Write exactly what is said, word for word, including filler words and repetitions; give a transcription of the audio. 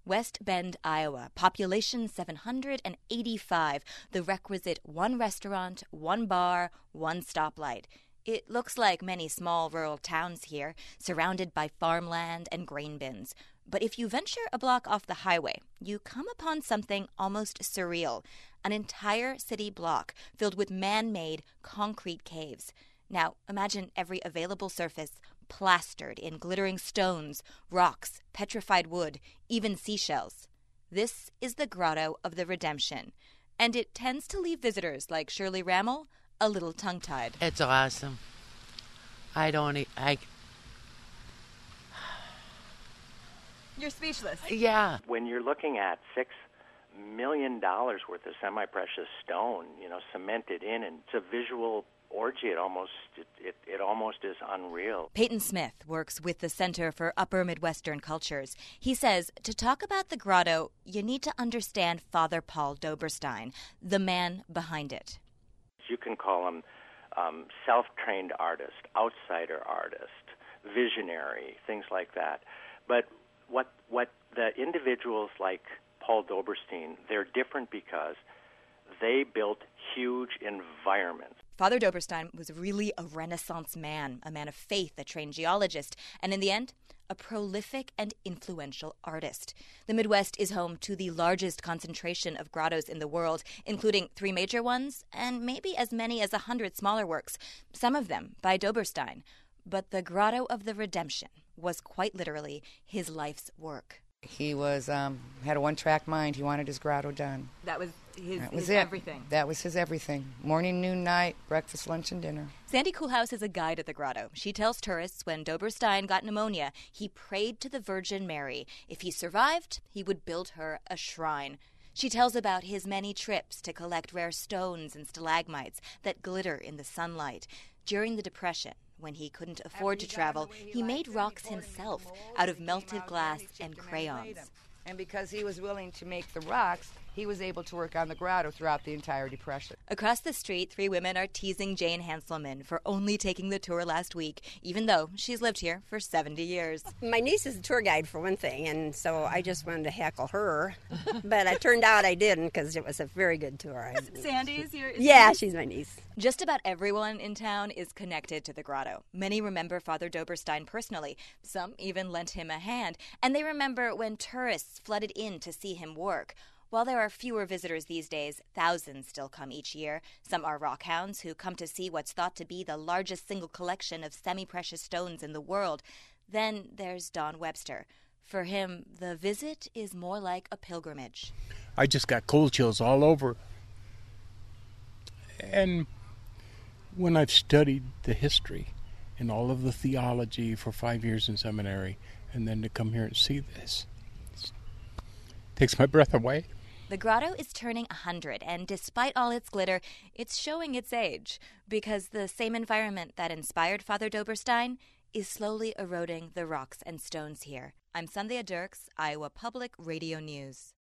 West Bend, Iowa, population seven hundred eighty-five, the requisite one restaurant, one bar, one stoplight. It looks like many small rural towns here, surrounded by farmland and grain bins. But if you venture a block off the highway, you come upon something almost surreal, an entire city block filled with man-made concrete caves. Now, imagine every available surface plastered in glittering stones, rocks, petrified wood, even seashells. This is the Grotto of the Redemption, and it tends to leave visitors like Shirley Rammel a little tongue-tied. It's awesome. I don't... E- I... You're speechless. Yeah. When you're looking at six million dollars worth of semi-precious stone, you know, cemented in, and it's a visual orgy. It almost it, it, it almost is unreal. Peyton Smith works with the Center for Upper Midwestern Cultures. He says to talk about the grotto, you need to understand Father Paul Doberstein, the man behind it. You can call him um, self-trained artist, outsider artist, visionary, things like that. But what what the individuals like Paul Doberstein, they're different because they built huge environments. Father Doberstein was really a Renaissance man, a man of faith, a trained geologist, and in the end, a prolific and influential artist. The Midwest is home to the largest concentration of grottos in the world, including three major ones and maybe as many as a hundred smaller works, some of them by Doberstein. But the Grotto of the Redemption was quite literally his life's work. He was um, had a one-track mind. He wanted his grotto done. That was his, that was his it. everything. That was his everything. Morning, noon, night, breakfast, lunch, and dinner. Sandy Coolhouse is a guide at the grotto. She tells tourists when Doberstein got pneumonia, he prayed to the Virgin Mary. If he survived, he would build her a shrine. She tells about his many trips to collect rare stones and stalagmites that glitter in the sunlight. During the Depression, when he couldn't afford to travel, he made rocks himself out of melted glass and crayons. And because he was willing to make the rocks, he was able to work on the grotto throughout the entire Depression. Across the street, three women are teasing Jane Hanselman for only taking the tour last week, even though she's lived here for seventy years. My niece is a tour guide for one thing, and so I just wanted to heckle her. But it turned out I didn't because it was a very good tour. Sandy is your... Is yeah, she's my niece. Just about everyone in town is connected to the grotto. Many remember Father Doberstein personally. Some even lent him a hand. And they remember when tourists flooded in to see him work. While there are fewer visitors these days, thousands still come each year. Some are rockhounds who come to see what's thought to be the largest single collection of semi-precious stones in the world. Then there's Don Webster. For him, the visit is more like a pilgrimage. I just got cold chills all over. And when I've studied the history and all of the theology for five years in seminary, and then to come here and see this, it takes my breath away. The grotto is turning one hundred, and despite all its glitter, it's showing its age, because the same environment that inspired Father Doberstein is slowly eroding the rocks and stones here. I'm Sandhya Dirks, Iowa Public Radio News.